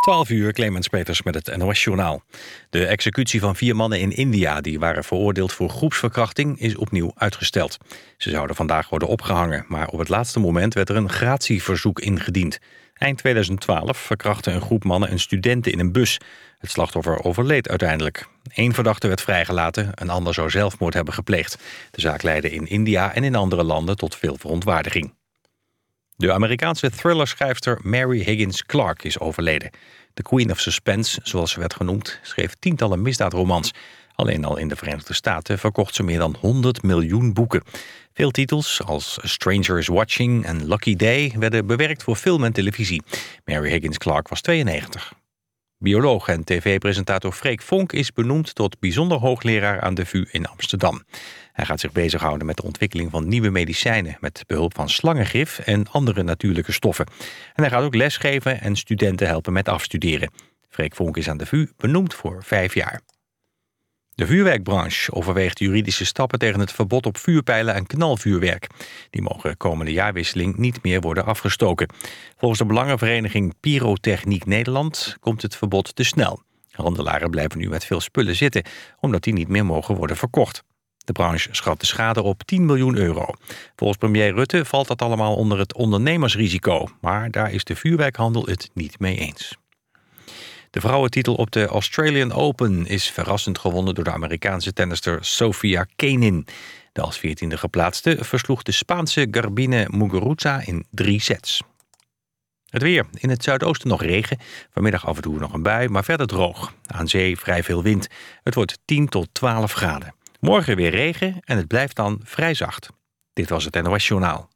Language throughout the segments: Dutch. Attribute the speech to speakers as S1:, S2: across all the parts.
S1: 12 uur, Clemens Peters met het NOS-journaal. De executie van 4 mannen in India die waren veroordeeld voor groepsverkrachting is opnieuw uitgesteld. Ze zouden vandaag worden opgehangen, maar op het laatste moment werd er een gratieverzoek ingediend. Eind 2012 verkrachtte een groep mannen een studente in een bus. Het slachtoffer overleed uiteindelijk. 1 verdachte werd vrijgelaten, een ander zou zelfmoord hebben gepleegd. De zaak leidde in India en in andere landen tot veel verontwaardiging. De Amerikaanse thrillerschrijfster Mary Higgins Clark is overleden. De Queen of Suspense, zoals ze werd genoemd, schreef tientallen misdaadromans. Alleen al in de Verenigde Staten verkocht ze meer dan 100 miljoen boeken. Veel titels, als A Stranger is Watching en Lucky Day, werden bewerkt voor film en televisie. Mary Higgins Clark was 92. Bioloog en tv-presentator Freek Vonk is benoemd tot bijzonder hoogleraar aan de VU in Amsterdam. Hij gaat zich bezighouden met de ontwikkeling van nieuwe medicijnen met behulp van slangengif en andere natuurlijke stoffen. En hij gaat ook lesgeven en studenten helpen met afstuderen. Freek Vonk is aan de VU benoemd voor 5 jaar. De vuurwerkbranche overweegt juridische stappen tegen het verbod op vuurpijlen en knalvuurwerk. Die mogen komende jaarwisseling niet meer worden afgestoken. Volgens de belangenvereniging Pyrotechniek Nederland komt het verbod te snel. Handelaren blijven nu met veel spullen zitten, omdat die niet meer mogen worden verkocht. De branche schat de schade op 10 miljoen euro. Volgens premier Rutte valt dat allemaal onder het ondernemersrisico, maar daar is de vuurwerkhandel het niet mee eens. De vrouwentitel op de Australian Open is verrassend gewonnen door de Amerikaanse tennister Sofia Kenin. De als 14e geplaatste versloeg de Spaanse Garbine Muguruza in 3 sets. Het weer. In het zuidoosten nog regen. Vanmiddag af en toe nog een bui, maar verder droog. Aan zee vrij veel wind. Het wordt 10 tot 12 graden. Morgen weer regen en het blijft dan vrij zacht. Dit was het NOS Journaal.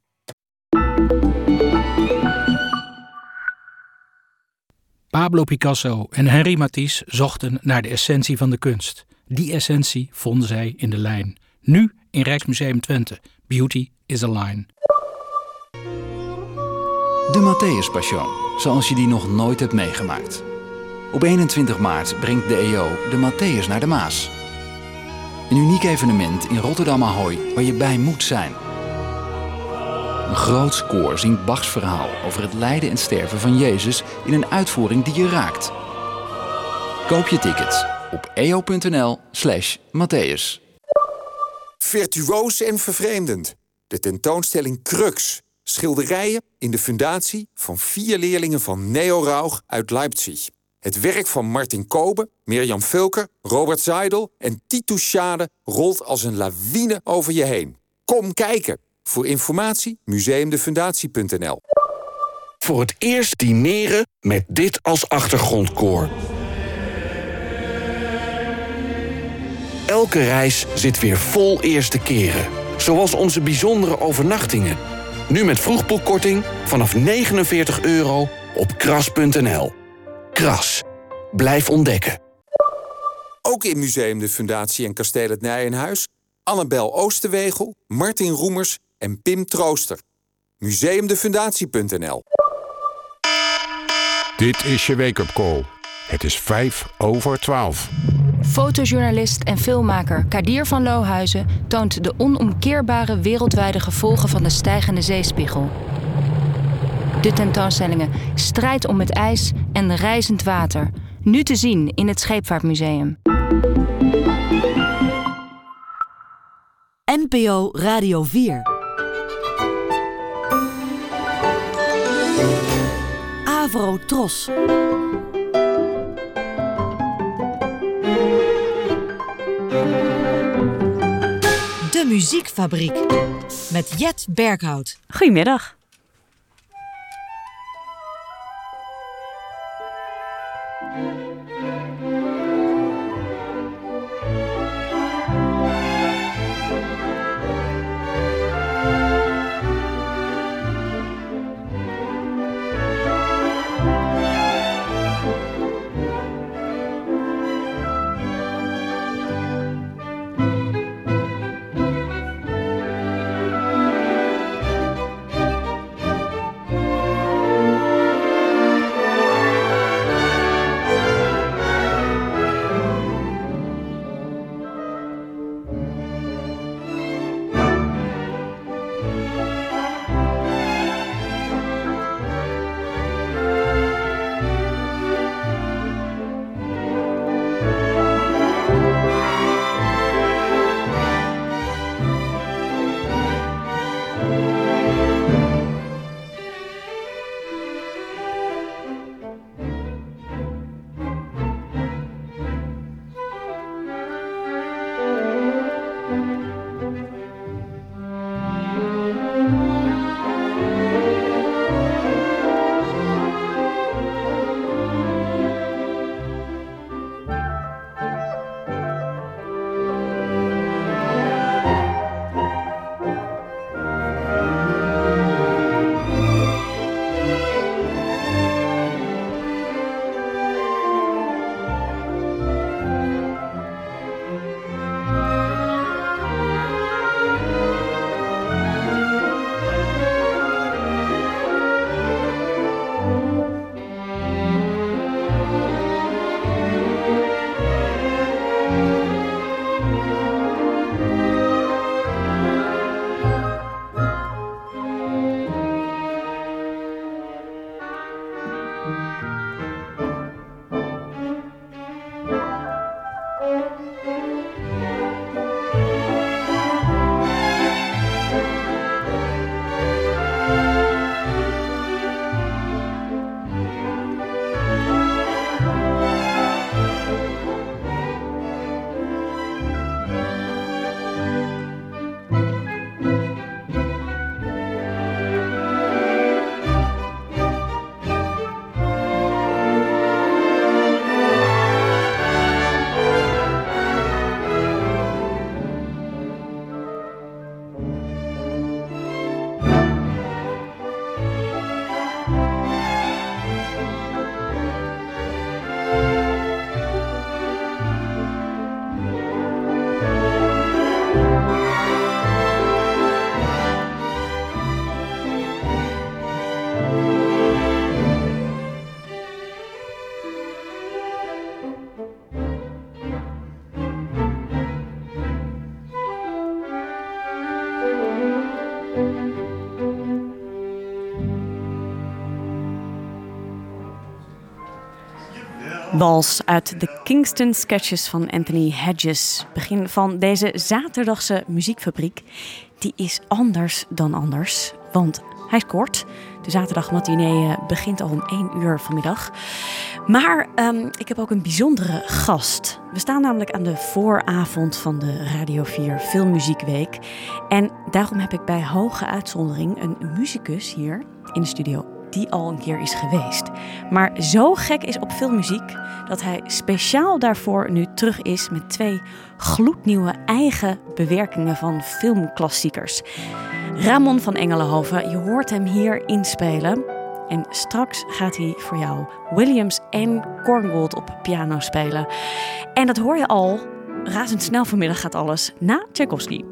S2: Pablo Picasso en Henri Matisse zochten naar de essentie van de kunst. Die essentie vonden zij in de lijn. Nu in Rijksmuseum Twente. Beauty is a line.
S3: De Matthäus Passion, zoals je die nog nooit hebt meegemaakt. Op 21 maart brengt de EO de Matthäus naar de Maas. Een uniek evenement in Rotterdam Ahoy waar je bij moet zijn. Een groot koor zingt Bachs verhaal over het lijden en sterven van Jezus in een uitvoering die je raakt. Koop je tickets op eo.nl/Matthäus.
S4: Virtuoos en vervreemdend. De tentoonstelling Crux. Schilderijen in de fundatie van 4 leerlingen van Neo Rauch uit Leipzig. Het werk van Martin Kobe, Mirjam Vulker, Robert Seidel en Titus Schade rolt als een lawine over je heen. Kom kijken. Voor informatie museumdefundatie.nl.
S5: Voor het eerst dineren met dit als achtergrondkoor. Elke reis zit weer vol eerste keren. Zoals onze bijzondere overnachtingen. Nu met vroegboekkorting vanaf €49 op kras.nl. Kras. Blijf ontdekken.
S4: Ook in Museum de Fundatie en Kasteel het Nijenhuis Annabel Oosterwegel, Martin Roemers en Pim Trooster. Museumdefundatie.nl.
S6: Dit is je wake-up call. Het is 11:55.
S7: Fotojournalist en filmmaker Kadir van Lohuizen toont de onomkeerbare wereldwijde gevolgen van de stijgende zeespiegel. De tentoonstellingen Strijd om het ijs en Reizend water. Nu te zien in het Scheepvaartmuseum.
S8: NPO Radio 4. Avro Tros. De Muziekfabriek. Met Jet Berghout.
S9: Goedemiddag. Wals uit de Kingston Sketches van Anthony Hedges. Begin van deze zaterdagse muziekfabriek. Die is anders dan anders, want hij is kort. De zaterdagmatinee begint al om 1 uur vanmiddag. Maar ik heb ook een bijzondere gast. We staan namelijk aan de vooravond van de Radio 4 Filmmuziekweek. En daarom heb ik bij hoge uitzondering een muzikus hier in de studio die al een keer is geweest. Maar zo gek is op filmmuziek dat hij speciaal daarvoor nu terug is met 2 gloednieuwe eigen bewerkingen van filmklassiekers. Ramon van Engelenhoven, je hoort hem hier inspelen. En straks gaat hij voor jou Williams en Korngold op piano spelen. En dat hoor je al, razendsnel vanmiddag gaat alles, na Tchaikovsky.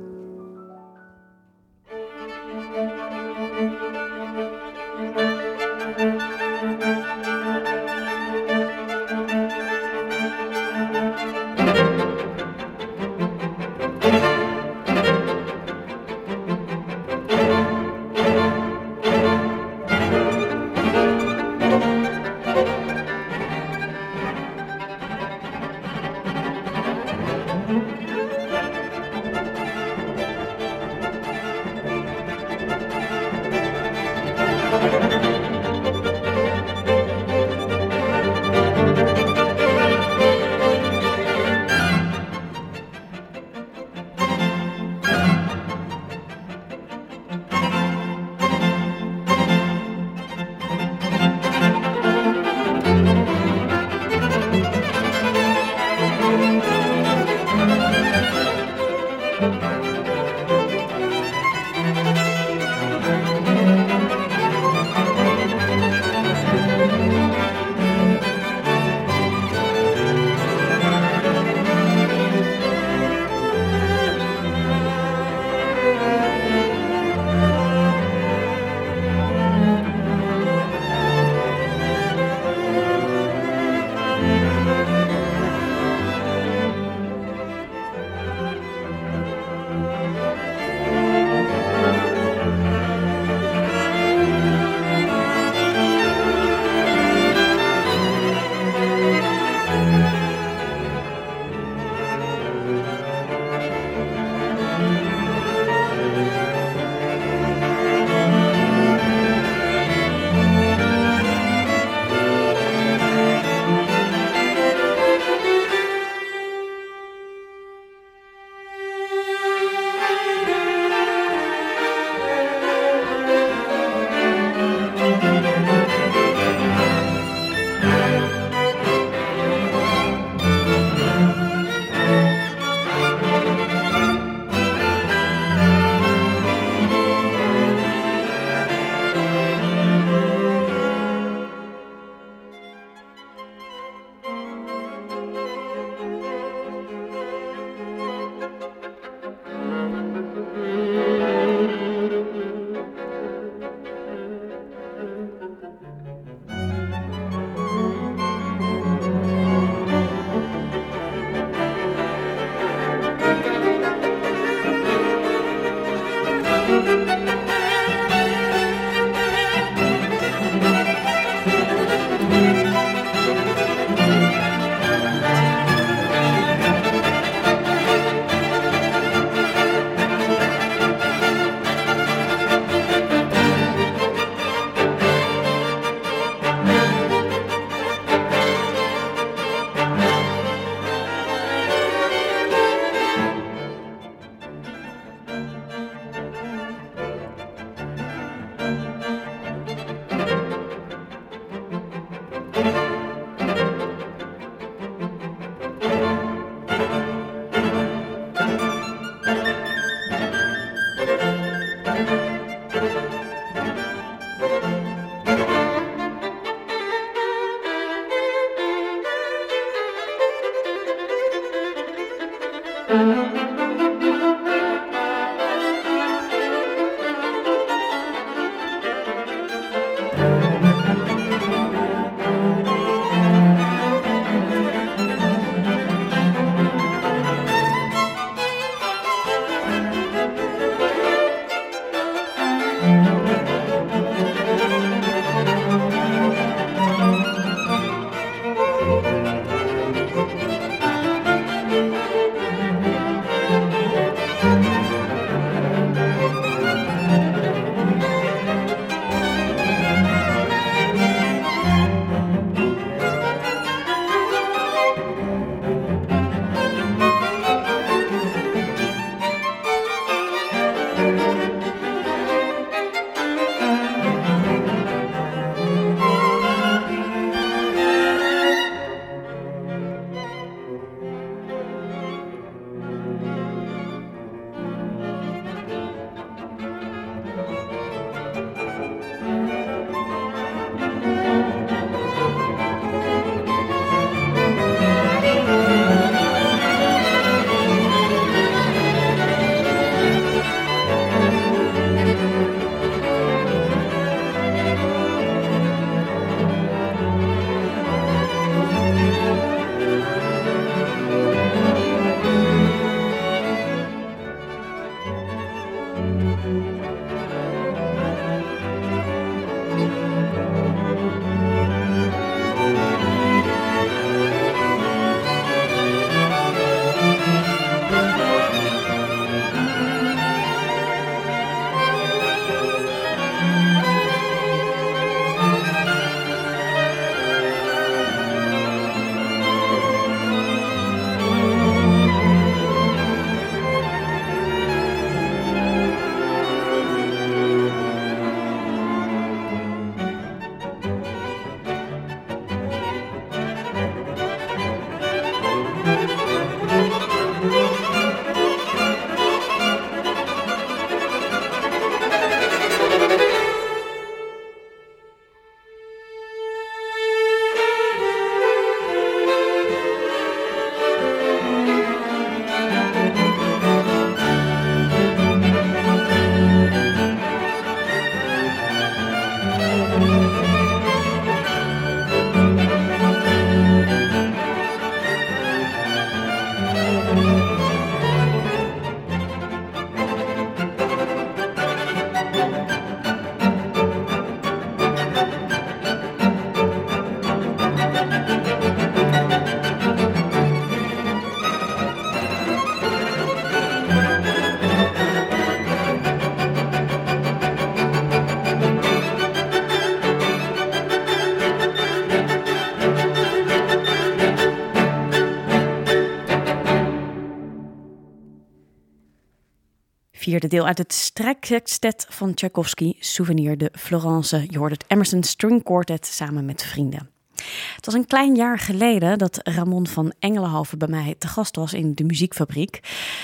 S9: Vierde deel uit het strijksextet van Tchaikovsky, Souvenir de Florence. Je hoort het Emerson String Quartet samen met vrienden. Het was een klein jaar geleden dat Ramon van Engelenhoven bij mij te gast was in de Muziekfabriek.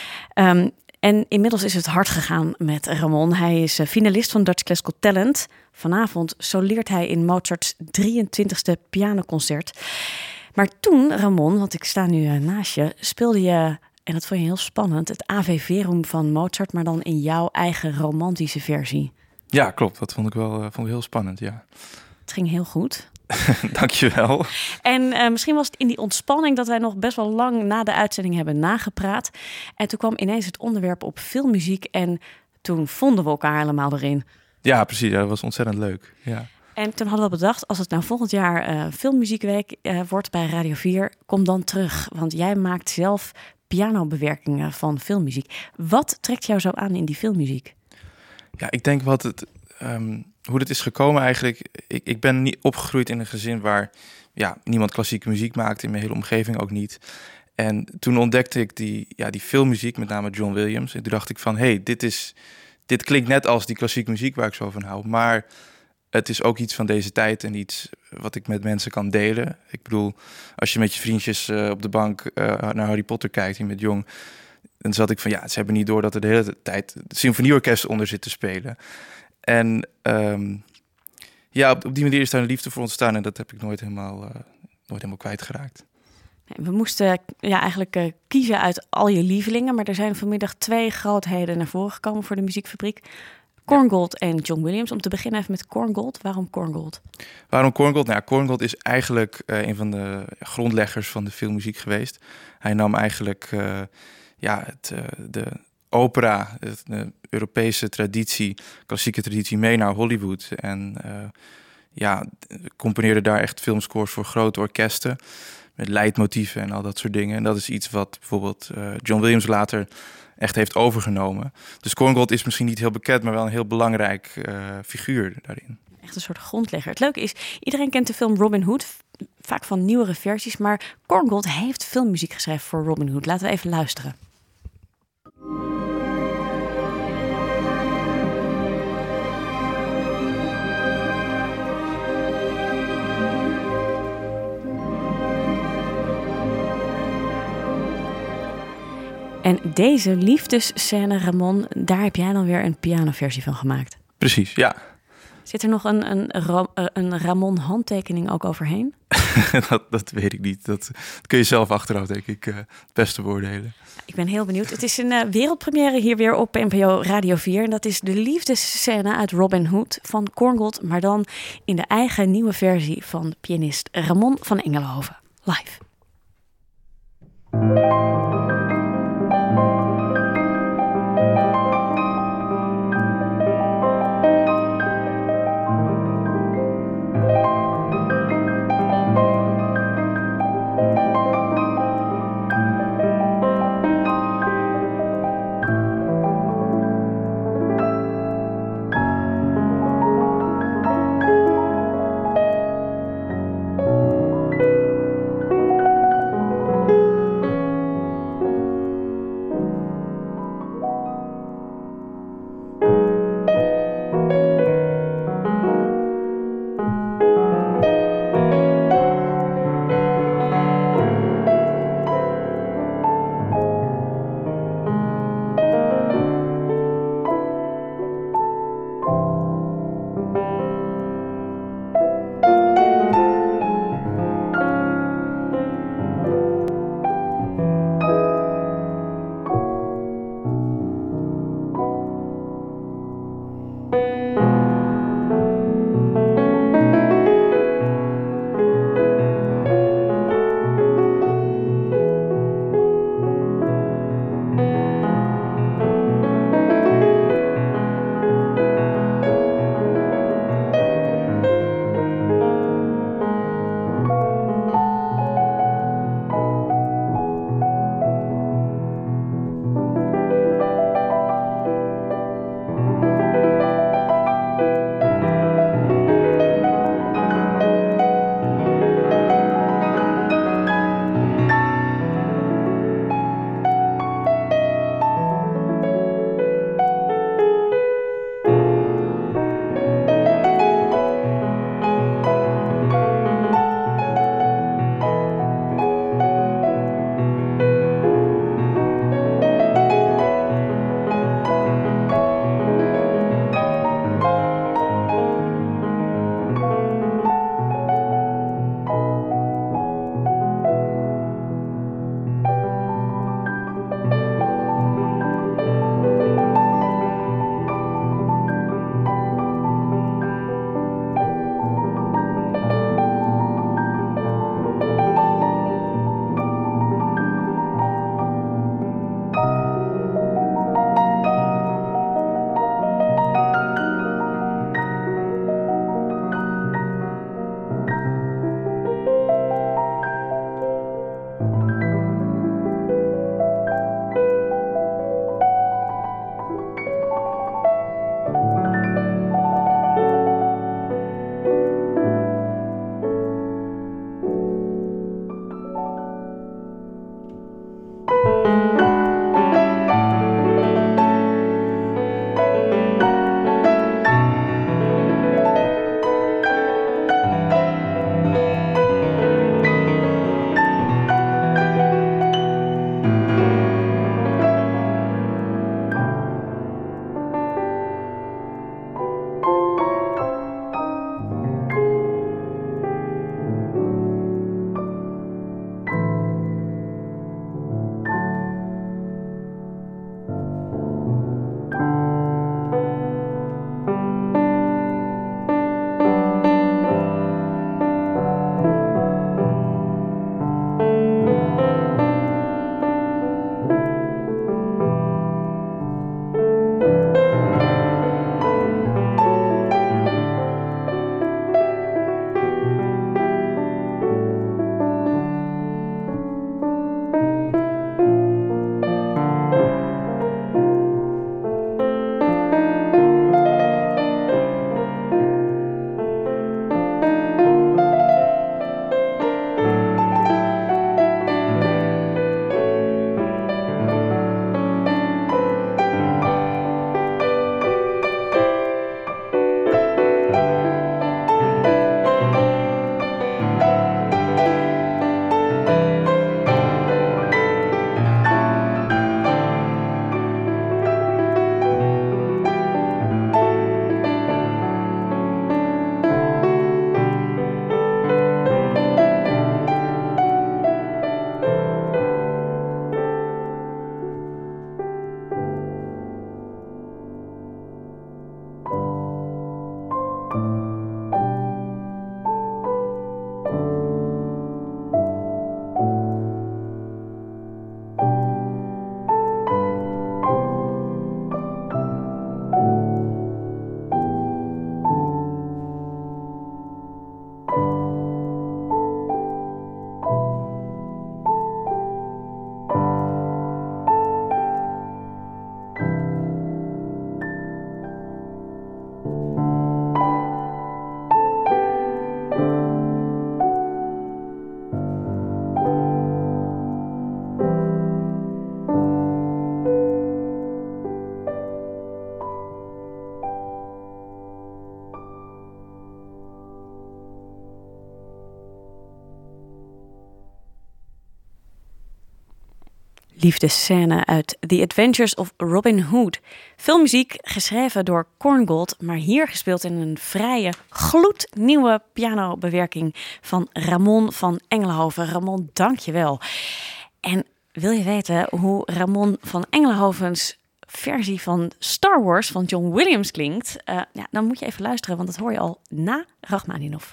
S9: En inmiddels is het hard gegaan met Ramon. Hij is finalist van Dutch Classical Talent. Vanavond soleert hij in Mozart's 23e pianoconcert. Maar toen, Ramon, want ik sta nu naast je, speelde je, en dat vond je heel spannend, het Ave Verum van Mozart, maar dan in jouw eigen romantische versie.
S10: Ja, klopt. Dat vond ik heel spannend, ja.
S9: Het ging heel goed.
S10: Dankjewel.
S9: En misschien was het in die ontspanning dat wij nog best wel lang na de uitzending hebben nagepraat. En toen kwam ineens het onderwerp op filmmuziek en toen vonden we elkaar helemaal erin.
S10: Ja, precies. Ja, dat was ontzettend leuk. Ja.
S9: En toen hadden we bedacht, als het nou volgend jaar Filmmuziekweek wordt bij Radio 4, kom dan terug. Want jij maakt zelf pianobewerkingen van filmmuziek. Wat trekt jou zo aan in die filmmuziek?
S10: Ja, ik denk hoe het is gekomen eigenlijk. Ik ben niet opgegroeid in een gezin waar niemand klassieke muziek maakte. In mijn hele omgeving ook niet. En toen ontdekte ik die filmmuziek, met name John Williams. En toen dacht ik van, dit klinkt net als die klassieke muziek waar ik zo van hou. Maar het is ook iets van deze tijd en iets wat ik met mensen kan delen. Ik bedoel, als je met je vriendjes op de bank naar Harry Potter kijkt, hier met Jong, dan zat ik van, ze hebben niet door dat er de hele tijd het symfonieorkest onder zit te spelen. En op die manier is daar een liefde voor ontstaan en dat heb ik nooit helemaal kwijtgeraakt.
S9: We moesten eigenlijk kiezen uit al je lievelingen, maar er zijn vanmiddag 2 grootheden naar voren gekomen voor de muziekfabriek. Korngold en John Williams. Om te beginnen even met Korngold. Waarom Korngold?
S10: Waarom Korngold? Nou, Korngold is eigenlijk een van de grondleggers van de filmmuziek geweest. Hij nam eigenlijk de opera, de Europese traditie, klassieke traditie mee naar Hollywood. En componeerde daar echt filmscores voor grote orkesten met leidmotieven en al dat soort dingen. En dat is iets wat bijvoorbeeld John Williams later echt heeft overgenomen. Dus Korngold is misschien niet heel bekend, maar wel een heel belangrijk figuur daarin.
S9: Echt een soort grondlegger. Het leuke is, iedereen kent de film Robin Hood, vaak van nieuwere versies, maar Korngold heeft filmmuziek geschreven voor Robin Hood. Laten we even luisteren. En deze liefdesscène, Ramon, daar heb jij dan weer een pianoversie van gemaakt.
S10: Precies, ja.
S9: Zit er nog een Ramon handtekening ook overheen?
S10: dat weet ik niet. Dat kun je zelf achteraf, denk ik, het beste beoordelen.
S9: Ik ben heel benieuwd. Het is een wereldpremière hier weer op NPO Radio 4. En dat is de liefdesscène uit Robin Hood van Korngold, maar dan in de eigen nieuwe versie van pianist Ramon van Engelhoven. Live. liefdesscène uit The Adventures of Robin Hood. Filmmuziek geschreven door Korngold, maar hier gespeeld in een vrije, gloednieuwe pianobewerking van Ramon van Engelhoven. Ramon, dank je wel. En wil je weten hoe Ramon van Engelhovens versie van Star Wars van John Williams klinkt? Dan moet je even luisteren, want dat hoor je al na Rachmaninov.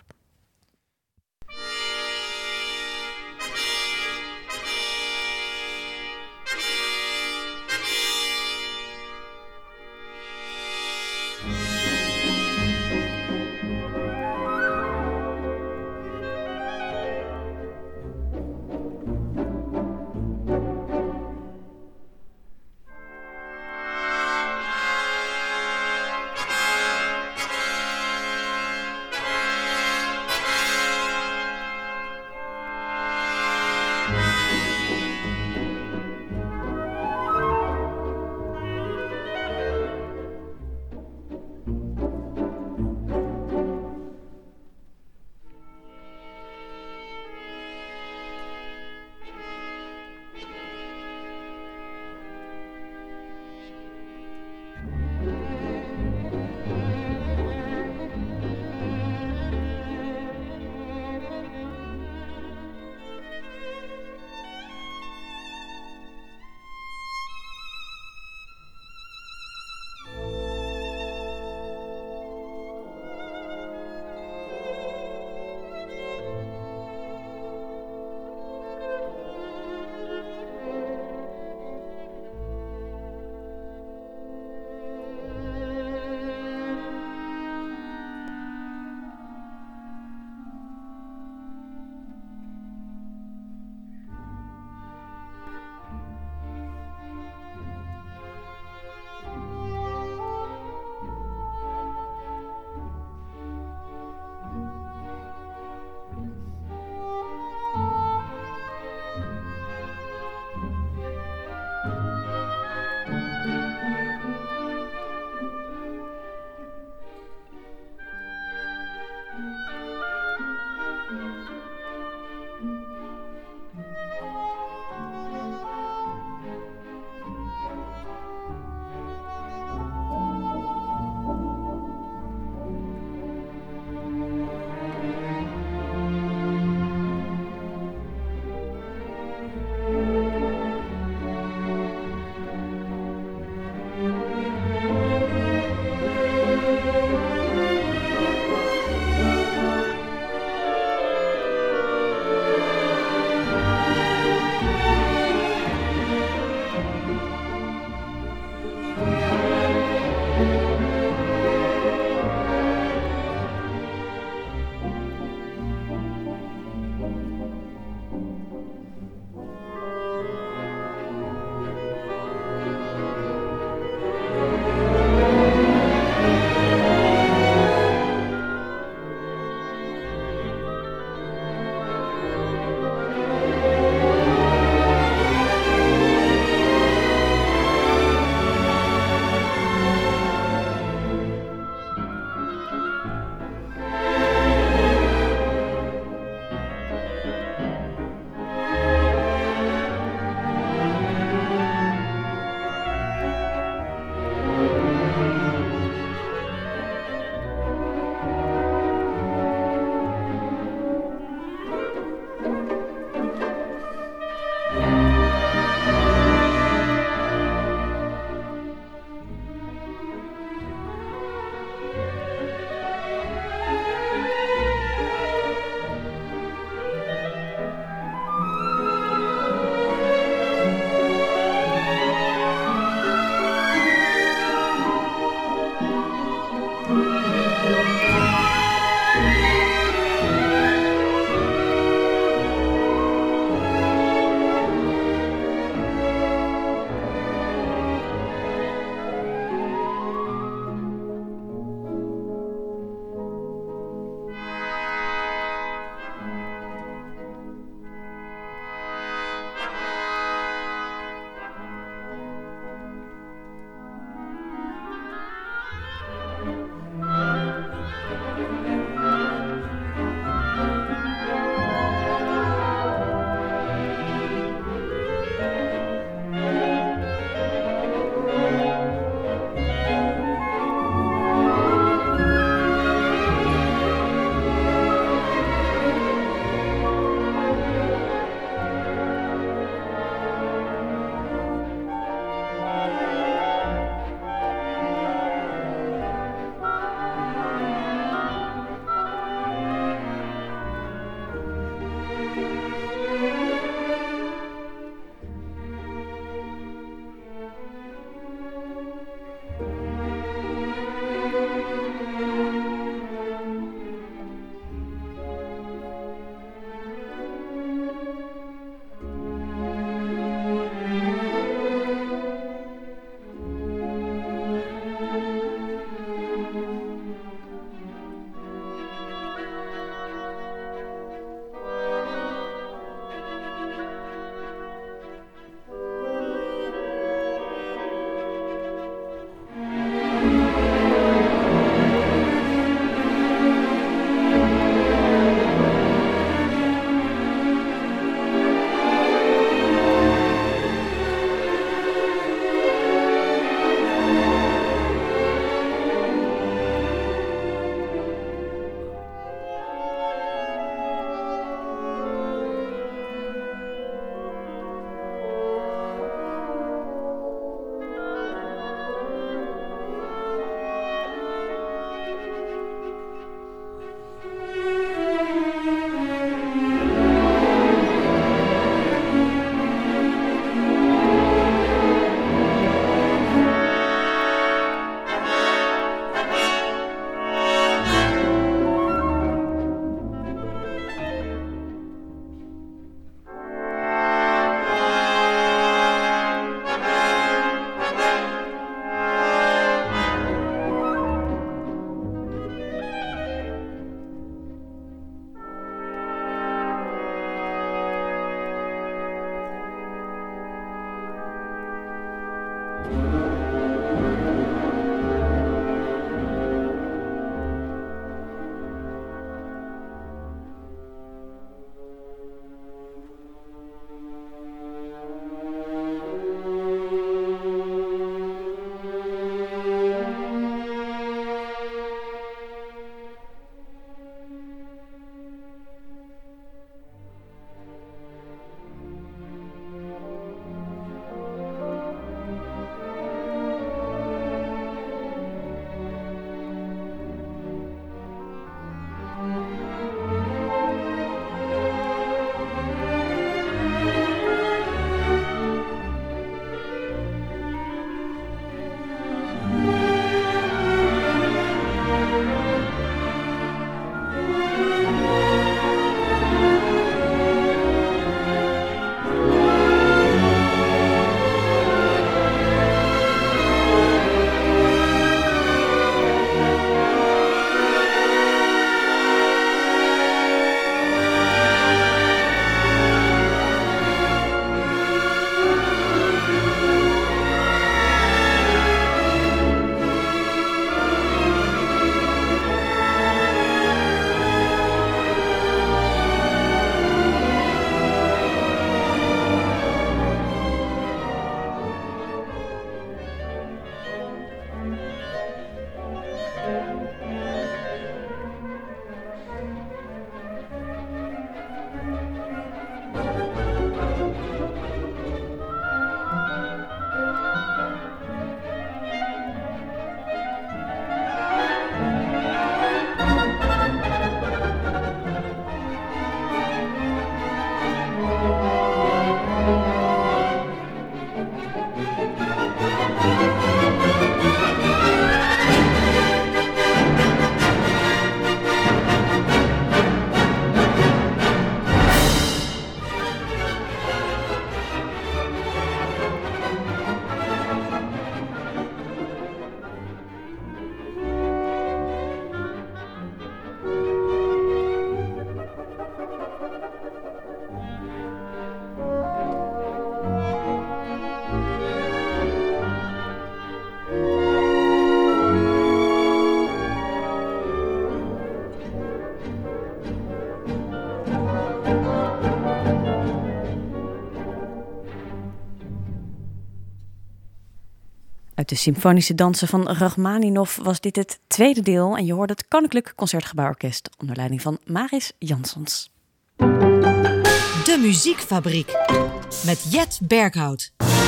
S9: Uit de symfonische dansen van Rachmaninov was dit het tweede deel en je hoorde het Koninklijk Concertgebouworkest onder leiding van Maris Janssens.
S8: De Muziekfabriek met Jet Berghout.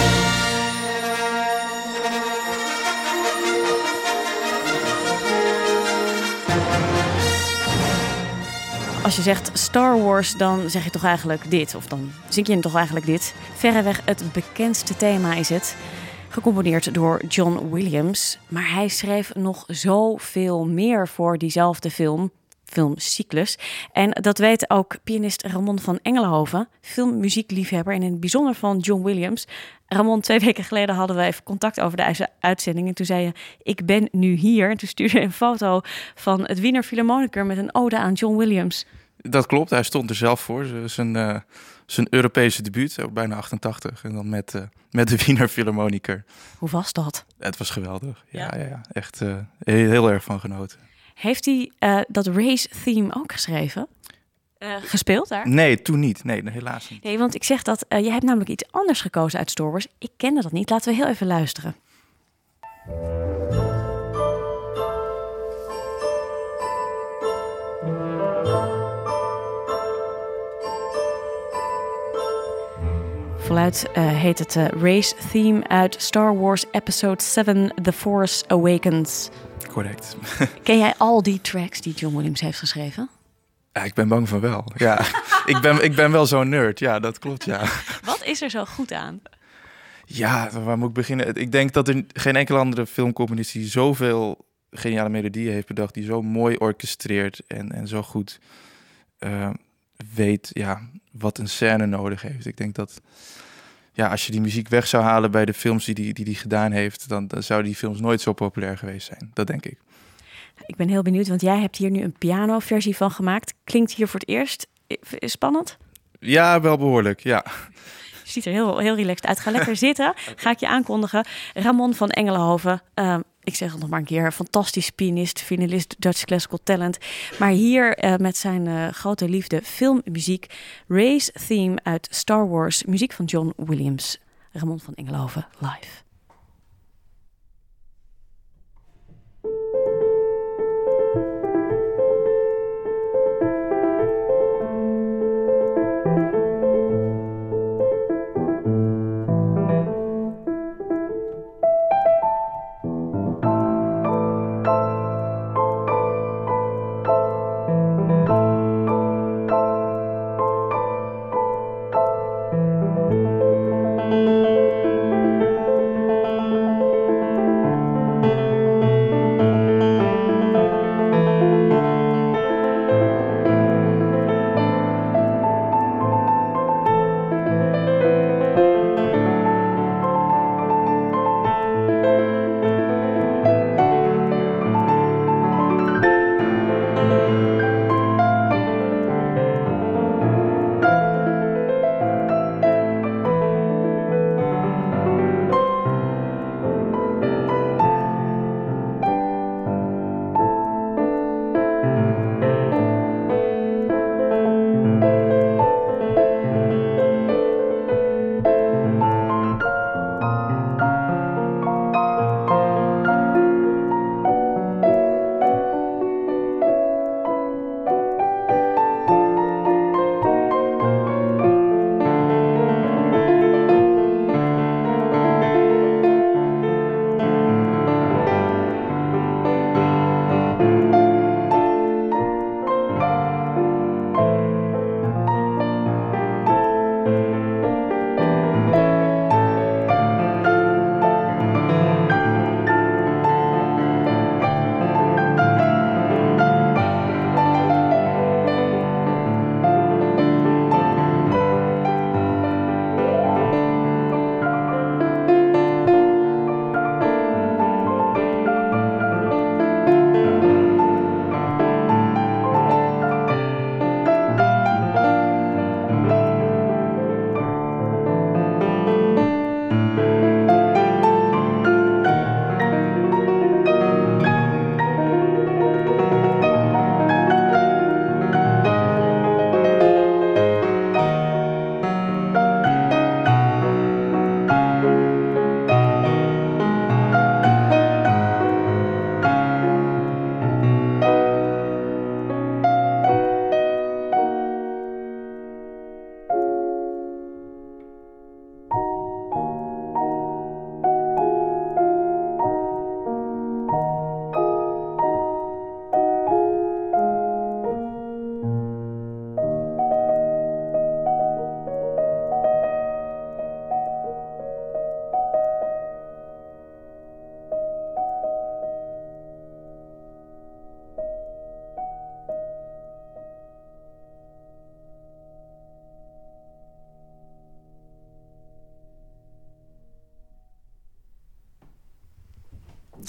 S9: Als je zegt Star Wars, dan zeg je toch eigenlijk dit. Of dan zing je toch eigenlijk dit. Verreweg het bekendste thema is het. Gecomponeerd door John Williams. Maar hij schreef nog zoveel meer voor diezelfde filmcyclus. En dat weet ook pianist Ramon van Engelhoven, filmmuziekliefhebber en in het bijzonder van John Williams. Ramon, 2 weken geleden hadden we even contact over de uitzending. En toen zei je, ik ben nu hier. En toen stuurde je een foto van het Wiener Philharmoniker met een ode aan John Williams.
S10: Dat klopt, hij stond er zelf voor. Zijn Europese debuut, ook bijna 88. En dan met de Wiener Philharmoniker.
S9: Hoe was dat?
S10: Het was geweldig. Ja. Echt heel erg van genoten.
S9: Heeft hij dat race theme ook geschreven? Gespeeld daar?
S10: Nee, toen niet. Nee, helaas niet.
S9: Nee, want ik zeg dat jij hebt namelijk iets anders gekozen uit Star Wars. Ik kende dat niet. Laten we heel even luisteren. Voluit heet het race theme uit Star Wars Episode 7, The Force Awakens.
S10: Correct.
S9: Ken jij al die tracks die John Williams heeft geschreven?
S10: Ja, ik ben bang van wel. Ja, ik ben wel zo'n nerd. Ja, dat klopt, ja.
S9: Wat is er zo goed aan?
S10: Ja, waar moet ik beginnen? Ik denk dat er geen enkele andere filmcomponist die zoveel geniale melodieën heeft bedacht, die zo mooi orchestreert en zo goed weet wat een scène nodig heeft. Ik denk dat als je die muziek weg zou halen bij de films die gedaan heeft, dan zouden die films nooit zo populair geweest zijn. Dat denk ik.
S9: Ik ben heel benieuwd, want jij hebt hier nu een pianoversie van gemaakt. Klinkt hier voor het eerst spannend?
S10: Ja, wel behoorlijk, ja.
S9: Je ziet er heel relaxed uit. Ga lekker zitten. Ga ik je aankondigen. Ramon van Engelhoven. Ik zeg het nog maar een keer. Fantastisch pianist, finalist Dutch Classical Talent. Maar hier met zijn grote liefde filmmuziek. Race theme uit Star Wars. Muziek van John Williams. Ramon van Engelhoven live.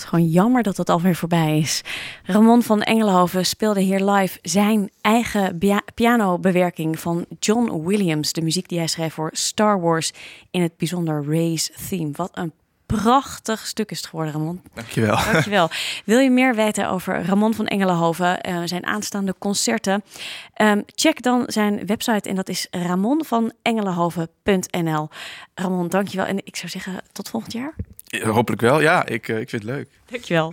S9: gewoon jammer dat het alweer voorbij is. Ramon van Engelenhoven speelde hier live zijn eigen pianobewerking van John Williams. De muziek die hij schreef voor Star Wars, in het bijzonder Rey's Theme. Wat een prachtig stuk is het geworden, Ramon.
S10: Dankjewel.
S9: Dankjewel. Wil je meer weten over Ramon van Engelenhoven, zijn aanstaande concerten? Check dan zijn website en dat is ramonvanengelenhoven.nl. Ramon, dankjewel. En ik zou zeggen, tot volgend jaar.
S10: Ja, hopelijk wel. Ja, ik vind het leuk.
S9: Dankjewel.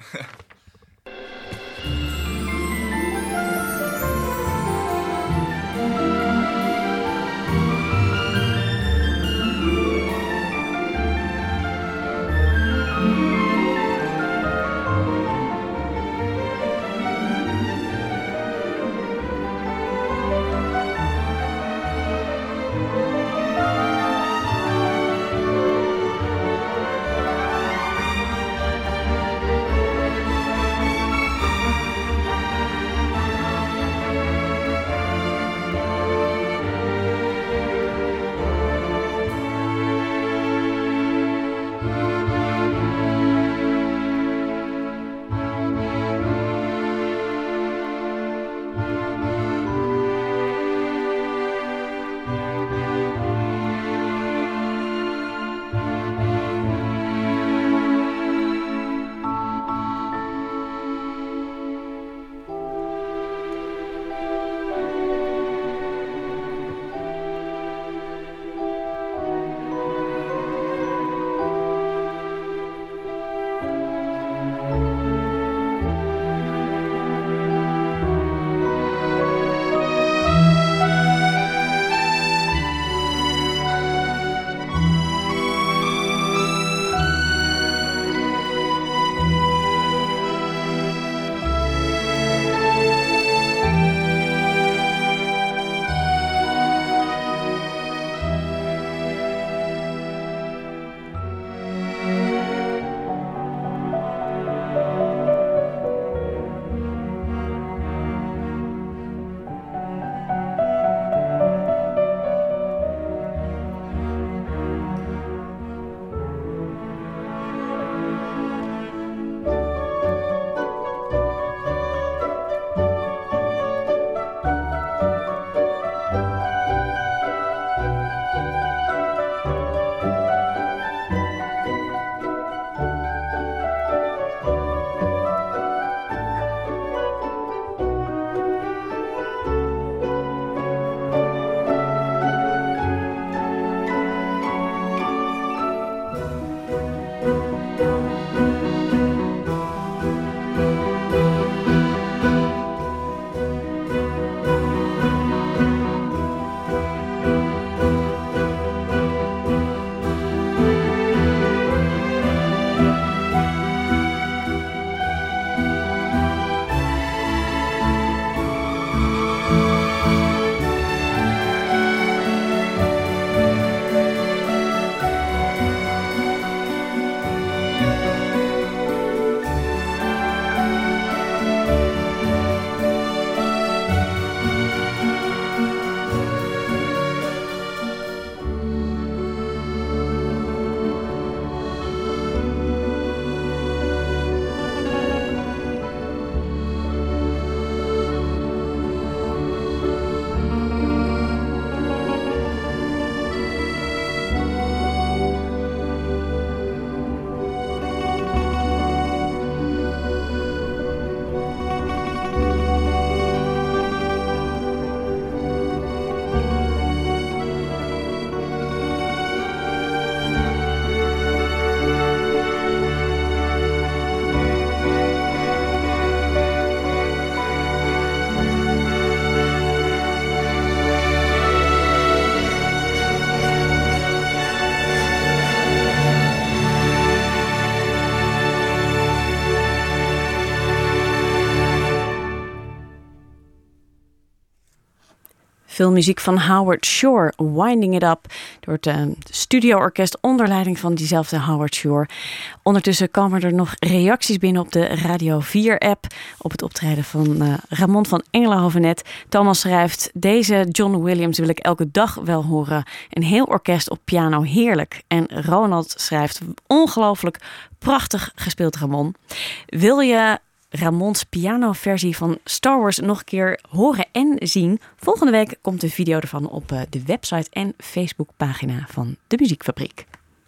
S9: Veel muziek van Howard Shore, Winding It Up, door het studioorkest onder leiding van diezelfde Howard Shore. Ondertussen komen er nog reacties binnen op de Radio 4-app op het optreden van Ramon van Engelenhoven net. Thomas schrijft, deze John Williams wil ik elke dag wel horen. Een heel orkest op piano, heerlijk. En Ronald schrijft, ongelooflijk prachtig gespeeld, Ramon. Wil je Ramons pianoversie van Star Wars nog een keer horen en zien? Volgende week komt de video ervan op de website en Facebookpagina van de Muziekfabriek.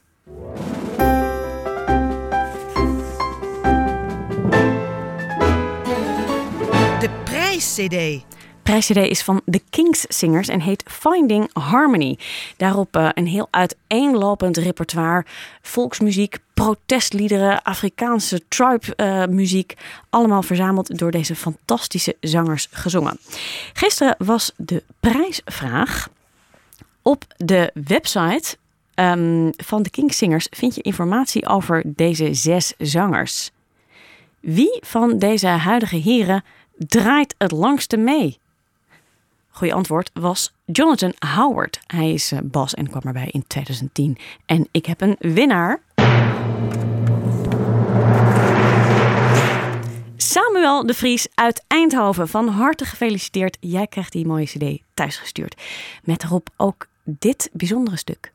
S8: De prijs-cd.
S9: Prijs-cd is van The King's Singers en heet Finding Harmony. Daarop een heel uiteenlopend repertoire. Volksmuziek, protestliederen, Afrikaanse tribe-muziek. Allemaal verzameld door deze fantastische zangers gezongen. Gisteren was de prijsvraag. Op de website van The King's Singers vind je informatie over deze 6 zangers. Wie van deze huidige heren draait het langste mee? Goeie antwoord was Jonathan Howard. Hij is bas en kwam erbij in 2010. En ik heb een winnaar. Samuel de Vries uit Eindhoven. Van harte gefeliciteerd. Jij krijgt die mooie cd thuisgestuurd. Met erop ook dit bijzondere stuk.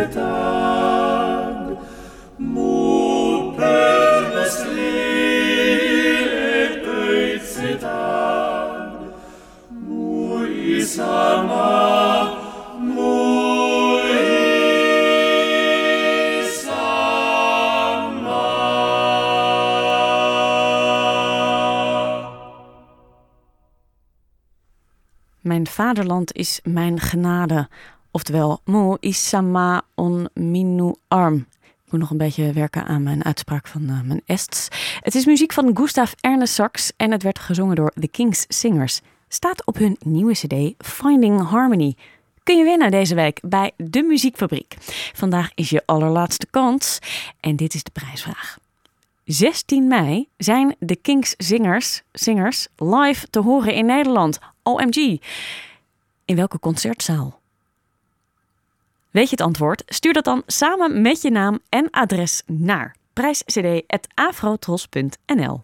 S11: Mu per nostri
S9: Mijn vaderland is mijn genade. Oftewel, Mo isama on minu arm. Ik moet nog een beetje werken aan mijn uitspraak van mijn ests. Het is muziek van Gustav Ernest Sachs en het werd gezongen door The King's Singers. Staat op hun nieuwe cd Finding Harmony. Kun je winnen deze week bij De Muziekfabriek. Vandaag is je allerlaatste kans en dit is de prijsvraag. 16 mei zijn de King's Singers live te horen in Nederland. OMG. In welke concertzaal? Weet je het antwoord? Stuur dat dan samen met je naam en adres naar prijscd@afrotros.nl.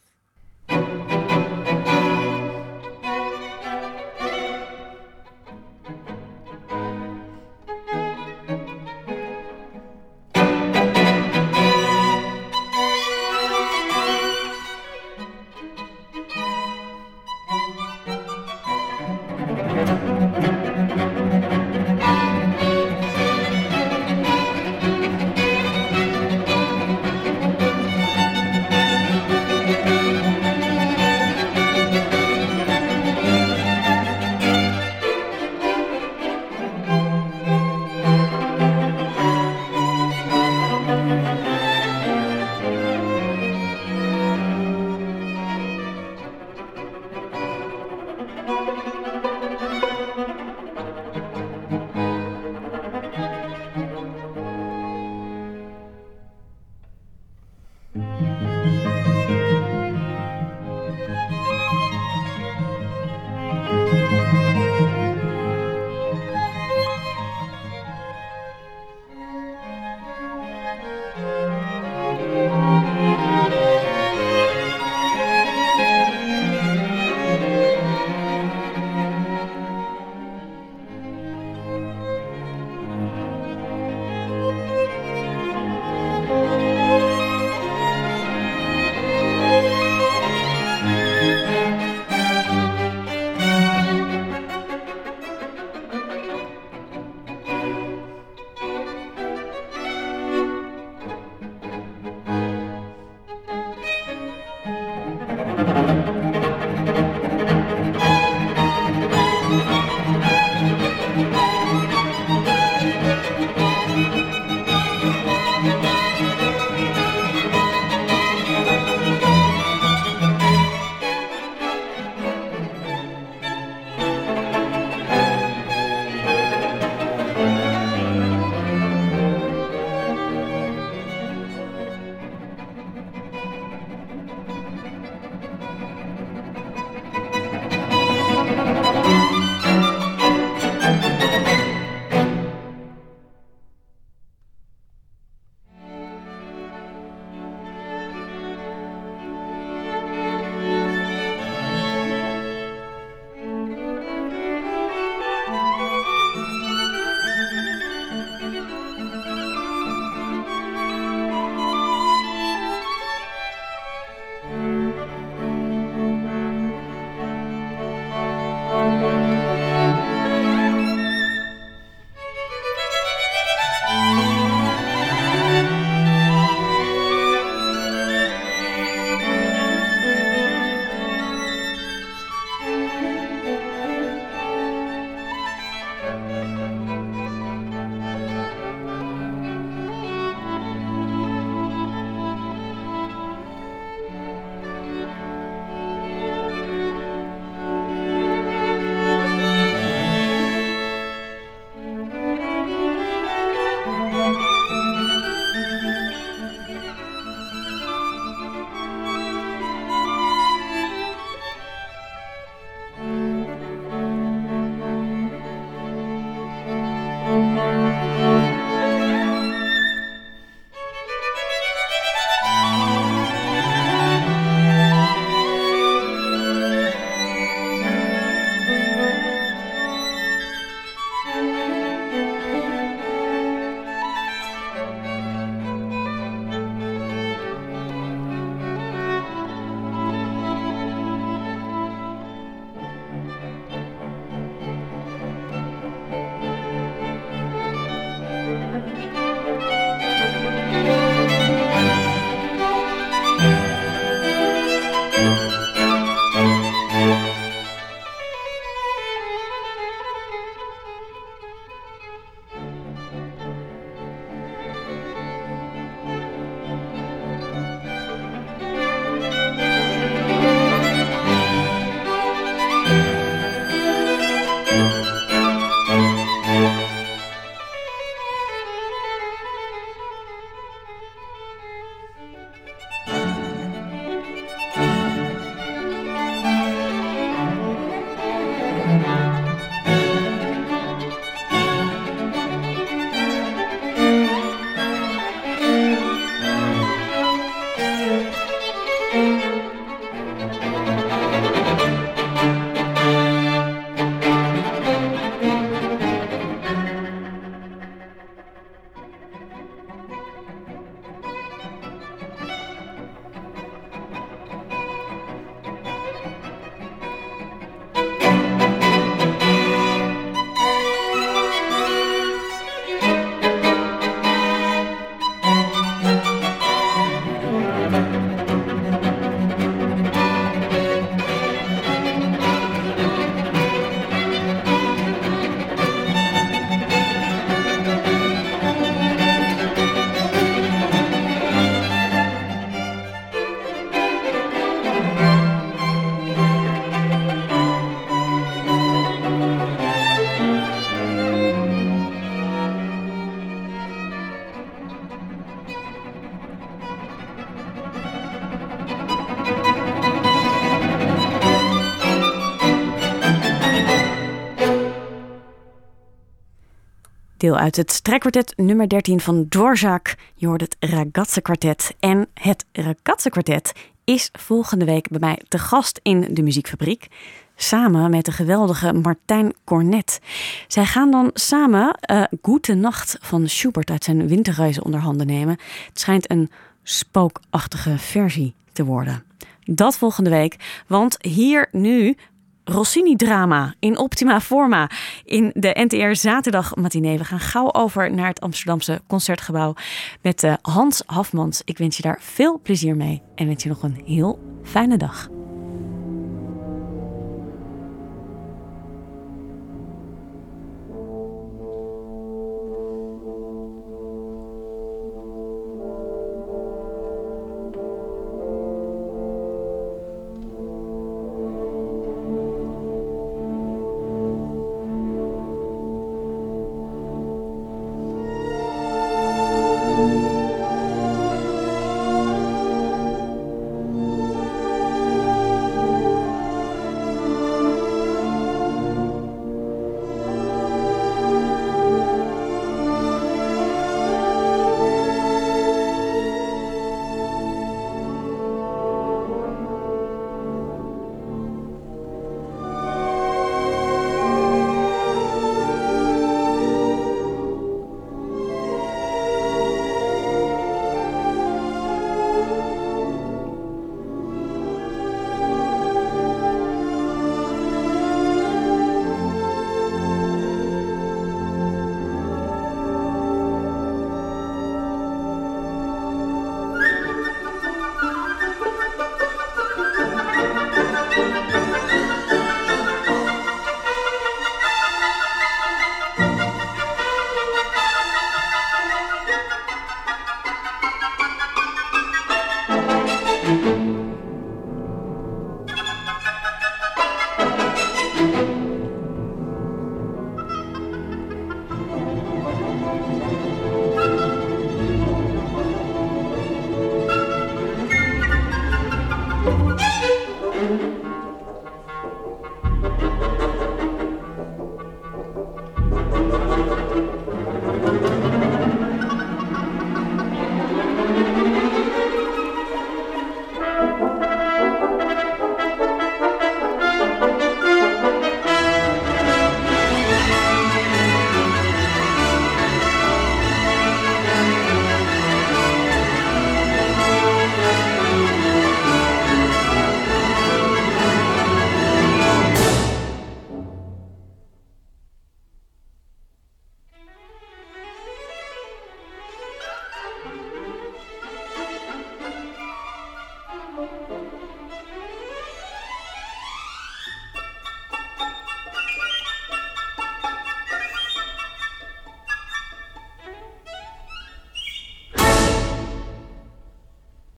S9: deel uit het strijkkwartet nummer 13 van Dvorak. Je hoort het Ragazze Kwartet. En het Ragazze Kwartet is volgende week bij mij te gast in de Muziekfabriek. Samen met de geweldige Martijn Cornet. Zij gaan dan samen Gute Nacht van Schubert uit zijn Winterreise onder handen nemen. Het schijnt een spookachtige versie te worden. Dat volgende week, want hier nu Rossini-drama in optima forma in de NTR zaterdagmatinee. We gaan gauw over naar het Amsterdamse Concertgebouw met Hans Hafmans. Ik wens je daar veel plezier mee en wens je nog een heel fijne dag.